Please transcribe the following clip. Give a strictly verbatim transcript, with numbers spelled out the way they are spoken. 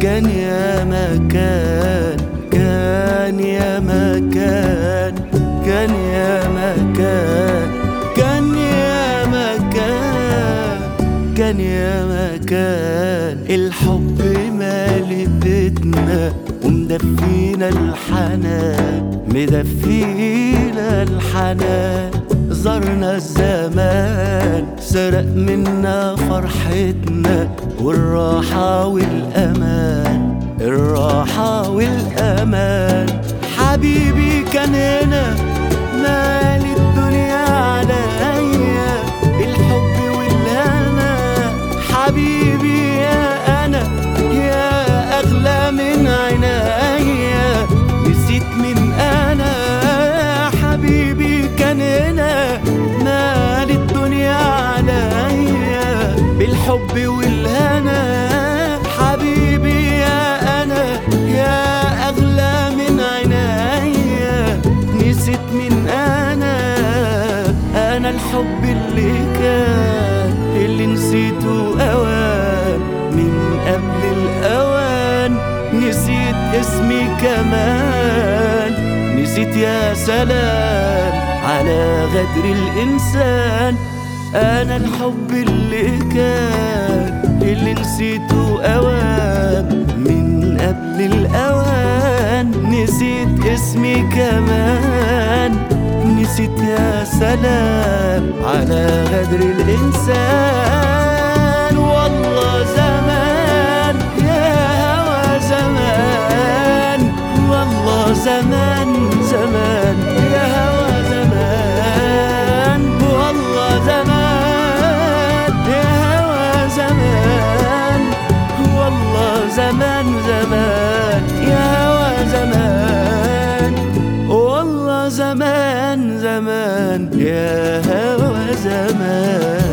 كان يا مكان كان يا مكان كان يا مكان كان يا مكان كان يا مكان الحب مالي بيتنا ومدفينا الحنان مدفينا الحنان زرنا الزمان سرق منا فرحتنا والراحة والأمان الراحة والأمان حبيبي كان هنا مالي الدنيا عليا الحب والهنا حبيبي يا أنا يا أغلى من عينيا نسيت من أنا حبيبي كان هنا مالي الدنيا عليا بالحب والهنا حبيبي يا أنا يا أغلى من عينيا نسيت من أنا أنا الحب اللي كان اللي نسيته أوان من قبل الأوان نسيت اسمي كمان نسيت يا سلام على غدر الإنسان أنا الحب اللي كان اللي نسيته أوان من قبل الأوان نسيت اسمي كمان نسيت يا سلام على غدر الإنسان والله زمان يا هوى زمان والله زمان زمان يا هوى زمان والله زمان يا هوى زمان والله زمان زمان يا هوى زمان والله زمان زمان يا هوى زمان